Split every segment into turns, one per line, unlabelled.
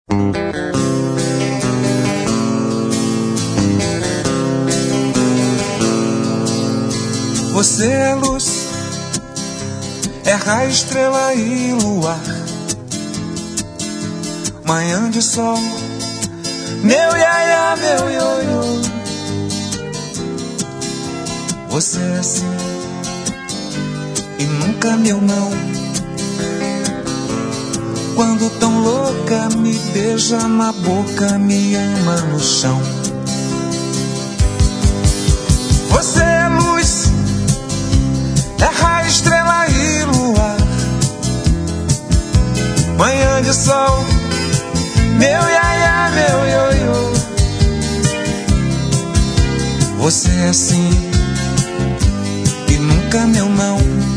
Você é luz, é raio, estrela e luar, manhã de sol, meu iaia, meu ioiô. Você é assim e nunca meu não. Quando tão louca me beija na boca, me ama no chão. Você é luz, é raio, estrela e luar, manhã de sol, meu iaia, meu ioiô. Você é assim e nunca meu não.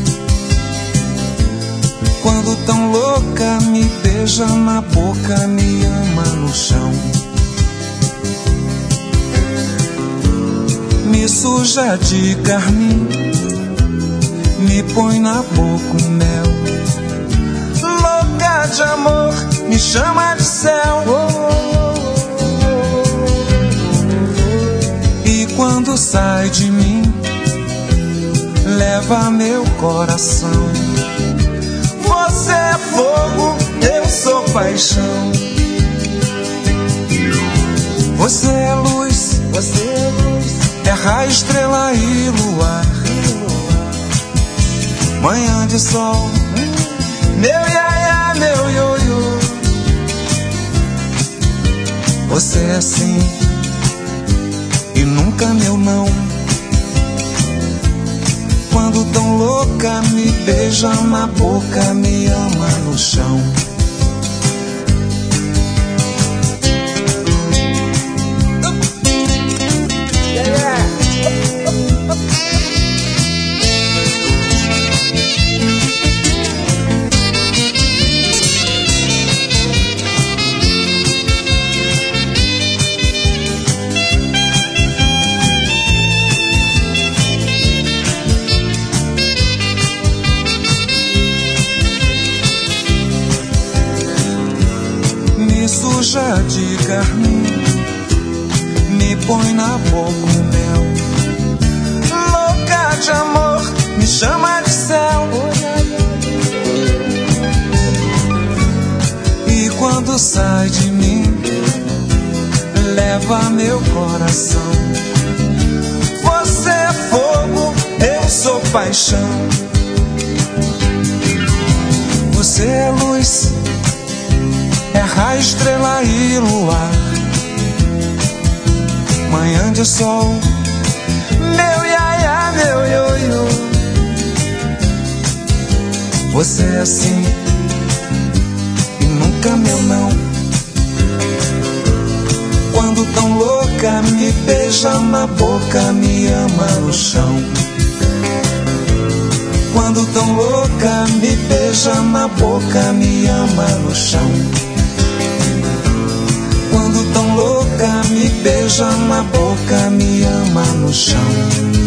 Quando tão louca me beija na boca, me ama no chão. Me suja de carmim, me põe na boca o mel. Louca de amor, me chama de céu. E quando sai de mim, leva meu coração. Você é fogo, eu sou paixão. Você é luz, é raio, estrela e luar, manhã de sol, meu iaia, meu ioiô. Você é assim e nunca meu não. Quando tão louca me beija na boca, me ama no chão. Suja de carmim, me põe na boca o mel. Louca de amor, me chama de céu. E quando sai de mim, leva meu coração. Você é fogo, eu sou paixão. Você é luz, é raio, estrela e luar, manhã de sol, meu iaia, meu ioiô. Você é assim e nunca meu não. Quando tão louca me beija na boca, me ama no chão. Quando tão louca me beija na boca, me ama no chão. Quando tão louca me beija na boca, me ama no chão.